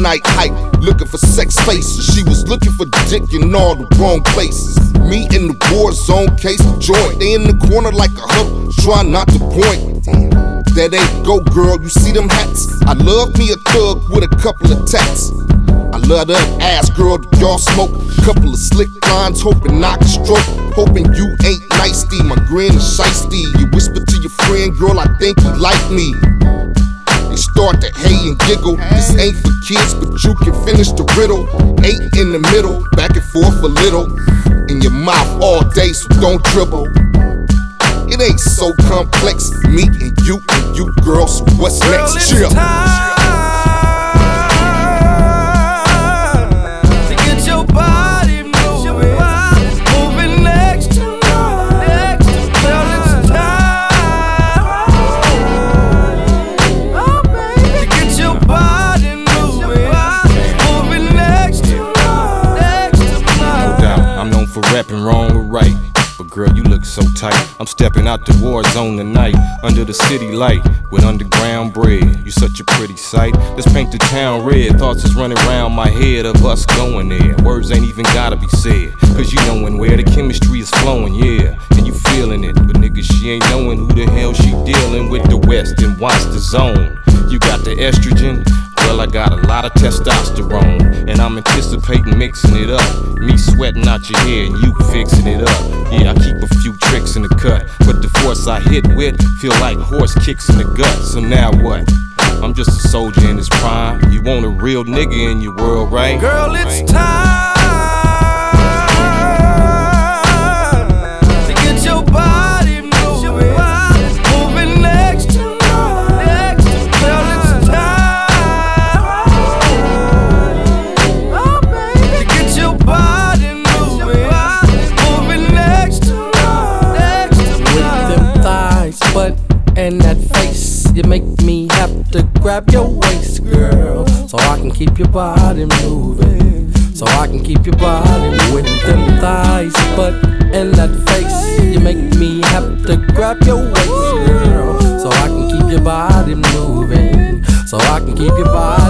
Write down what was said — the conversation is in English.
night hype, looking for sex faces. She was looking for dick in all the wrong places. Me in the war zone, case joint. They in the corner like a huddle, trying not to point. That ain't go, girl, you see them hats? I love me a thug with a couple of tats. I love that ass, girl, do y'all smoke? Couple of slick lines, hoping I can stroke. Hoping you ain't nicey, my grin is shiesty. You whisper to your friend, girl, I think he like me. They start to hey and giggle. This ain't for kids, but you can finish the riddle. 8 in the middle, back and forth a little. In your mouth all day, so don't dribble. It ain't so complex, me and you, girl, so what's next? Chill. Rapping wrong or right, but girl, you look so tight. I'm stepping out the war zone tonight, under the city light, with underground bread. You such a pretty sight. Let's paint the town red. Thoughts is running around my head of us going there. Words ain't even gotta be said, cause you knowin' where the chemistry is flowing, yeah. And you feeling it, but nigga, she ain't knowing who the hell she dealing with. The West and watch the zone. You got the estrogen. Well, I got a lot of testosterone, and I'm anticipating mixing it up. Me sweating out your hair and you fixing it up. Yeah, I keep a few tricks in the cut, but the force I hit with feel like horse kicks in the gut. So now what? I'm just a soldier in his prime. You want a real nigga in your world, right? Girl, it's time to get your body moving, moving next to mine. Girl, it's time to get your body moving, moving next to mine. With them thighs, butt, and that face, you make me have to grab your waist, girl, so I can keep your body moving. So I can keep your body with them thighs, butt, and that face. You make me have to grab your waist, girl, so I can keep your body moving. So I can keep your body